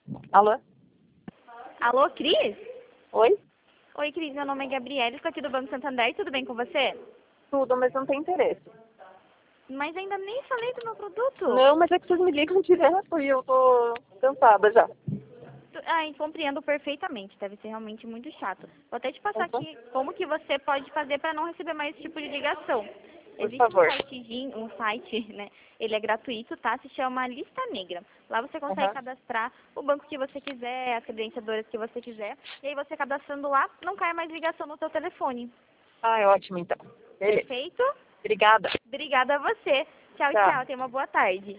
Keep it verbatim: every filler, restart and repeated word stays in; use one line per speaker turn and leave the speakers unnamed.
Alô?
Alô, Cris?
Oi?
Oi, Cris, meu nome é Gabriela, estou aqui do Banco Santander, tudo bem com você?
Tudo, mas não tem interesse.
Mas ainda nem falei do meu produto.
Não, mas é que vocês me ligam direto e eu tô cansada já.
Ai, compreendo perfeitamente, deve ser realmente muito chato. Vou até te passar
Uhum.
aqui como que você pode fazer para não receber mais esse tipo de ligação.
Por
Existe um
favor.
site, um site, né? Ele é gratuito, tá? Se chama Lista Negra. Lá você consegue
Uhum.
cadastrar o banco que você quiser, as credenciadoras que você quiser. E aí você cadastrando lá, não cai mais ligação no seu telefone.
Ah, é ótimo então. Beleza.
Perfeito?
Obrigada.
Obrigada a você. Tchau,
Tchau.
tchau. Tenha uma boa tarde.